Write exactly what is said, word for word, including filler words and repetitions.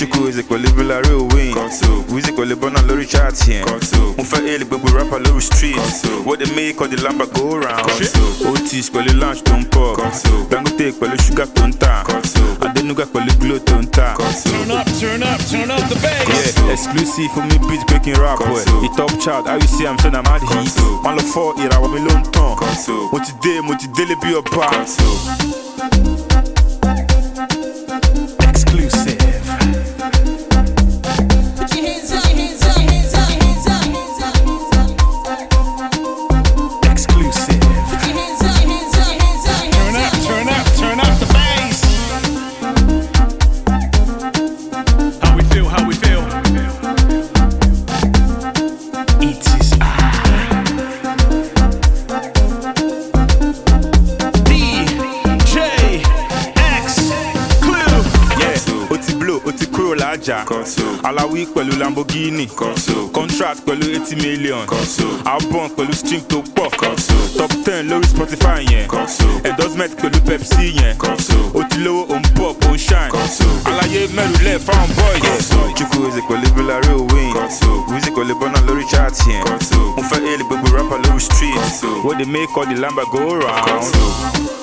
Chico is a quality real win. Music only born on lorry chat here. Mo fẹ́ ele gbogbo rapper lórí street. What they make all the lamba go round. Otis pẹ̀lú lunch tó ń pọ̀. Dangote pẹ̀lú sugar tó ń tà. Adenuga pẹ̀lú glow tó ń tà. Turn up, turn up, turn up the bass. Yeah, exclusive for me beat breaking rap boy. The top chart, how you see I'm saying I'm mad heat. One love four ìràwọ̀ mi ló ń tàn. Mo ti dé, mo ti délé bí ọba. Alawi pẹ̀lú Lamborghini, contract pẹ̀lú eighty million, album pẹ̀lú stream tó pọ̀, top ten lórí Spotify yẹn, endorsement pẹ̀lú Pepsi yẹn, ó ti lówó ó ń pop ó ń shine, alaye mẹ́rùlẹ̀ fáwọn boys. Chukwu is a pẹ̀lú real win, music only born on lórí chat yẹn, mo fẹ́ ele gbogbo rapper lórí street, what they make all the lamba go round.